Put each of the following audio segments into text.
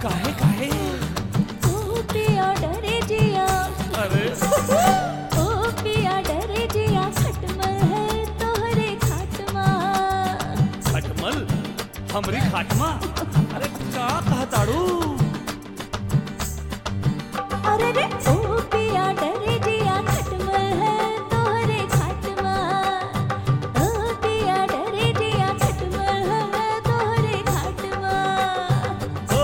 काहे काहे ओ पिया डरे जिया, अरे ओ पिया डरे जिया, खटमल है तोहरे खाटमा। खटमल हमरी खाटमा? अरे का कहताड़ू? अरे रे ओ पिया डरे जिया, खटमल है तोहरे खाटमा। ओ पिया डरे जिया, खटमल है तोहरे खाटमा। ओ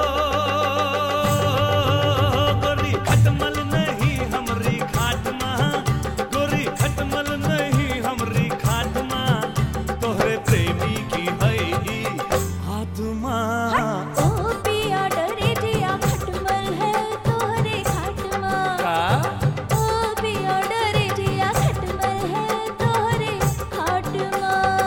गोरी खटमल नहीं हमरी खाटमा, गोरी खटमल नहीं हमरी खाटमा, तोहरे प्रेमी की है ई आत्मा। ओ पिया डरे जिया, खटमल है तोहरे खाटमा। का ओ पिया डरे जिया, खटमल है तोहरे खाटमा।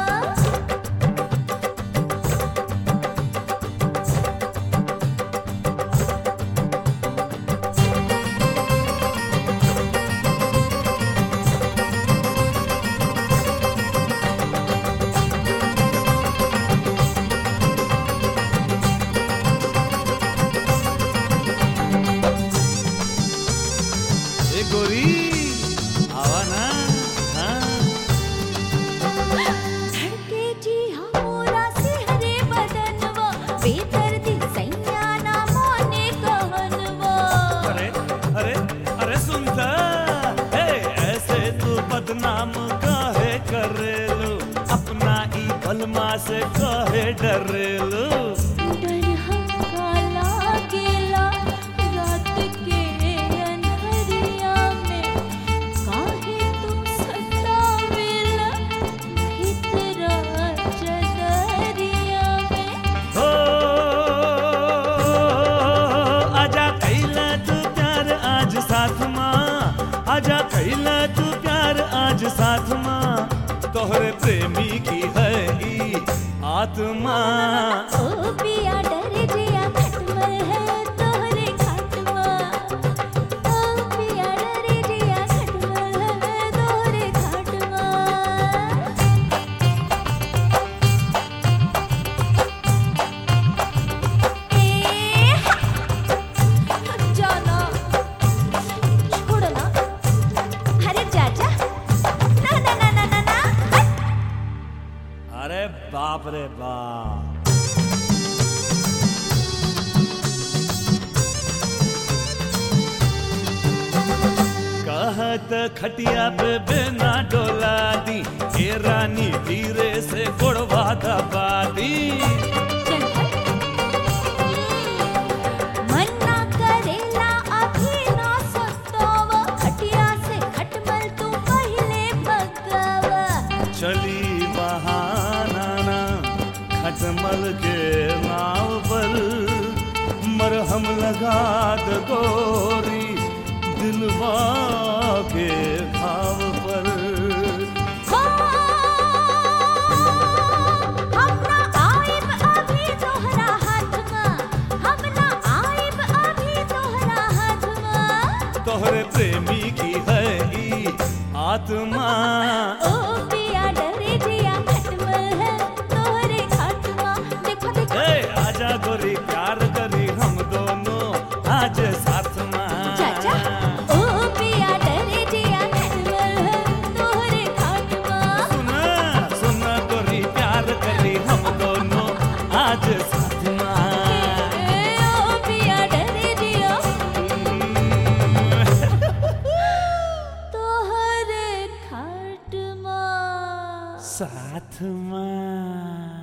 ए गोरी आवा ना, हाँ धड़के जी हमरा सिहरे बदनवा, बेदर्दी सैया ना माने कहनवा। अरे अरे अरे सुनता हे ऐसे तू बदनाम काहे करेलू, अपना ई बलमा से काहे डरेलू? डर हमका लागेला रात के अन्हरिया में, काहे तुम सतावेला भीतरा चदरिया में। हो आजा कैला तू प्यार आज साथ माँ, आजा कैला तू प्यार आज साथ माँ, तोहरे प्रेमी की है ई आत्मा। ओ पिया डरे जिया, खटमल है तोहरे खाटमा। ओ पिया डरे जिया, खटमल है तोहरे खाटमा। ए जाना छोड़ो ना, अरे चाचा, ना ना ना ना ना ना, हट। अरे बाप रे बाप, कहत खटिया पे बिना डोला दी, ए रानी धीरे से गोड़वा दबा दी। मन्ना करेला अभी ना सतावा, खटिया से खटमल तू पहले भगावा। चली बहाना ना खटमल के नाव पर, मरहम लगा दो गोरी दिलवा के घाव पर। हो हम ना आइब अभी तोहरा हाथमा, हम ना आइब अभी तोहरा हाथमा। तोहरे प्रेमी की है ई आत्मा। ओ पिया डरे जिया, खटमल है तोहरे खाटमा। देखो देखो ए आजा गोरी प्यार करी हम दोनों आज साथ माँ। चाचा, ओ पिया डरे जिया, खटमल है तोहरे खाटमा। सुना सुना गोरी प्यार करी हम दोनों आज साथ माँ। ओ पिया डरे जिया, तोहरे खाटमा। साथ माँ।